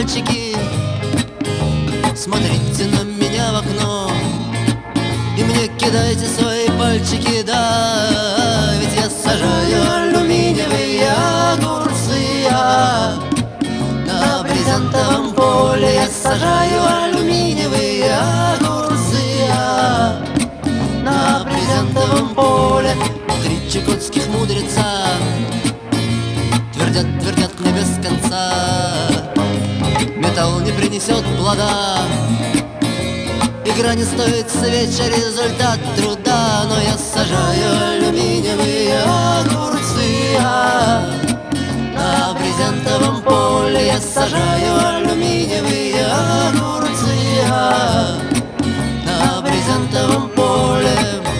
мальчики, смотрите на меня в окно и мне кидайте свои пальчики, да, ведь я сажаю алюминиевые огурцы, на брезентовом поле я сажаю алюминиевые огурцы, на брезентовом поле. Три чукотских мудреца твердят мне без конца: металл не принесет плода, игра не стоит свеч, результат труда. Но я сажаю алюминиевые огурцы, на брезентовом поле я сажаю алюминиевые огурцы, на брезентовом поле.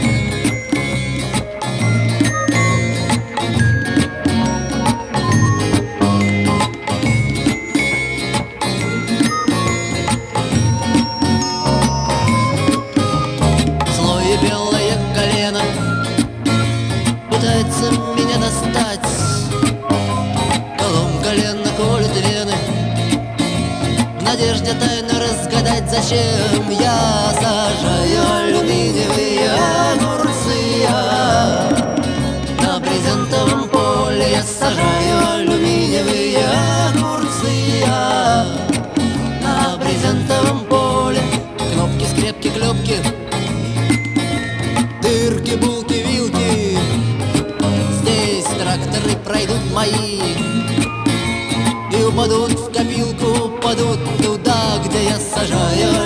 Белое колено пытается меня достать, колом колено колет вены, в надежде тайно разгадать, зачем я сажаю алюминиевые огурцы, на брезентовом поле я сажаю алюминиевые огурцы, на брезентовом поле. Кнопки, скрепки, клепки, дырки, булки, вилки, здесь тракторы пройдут мои и упадут в копилку, упадут туда, где я сажаю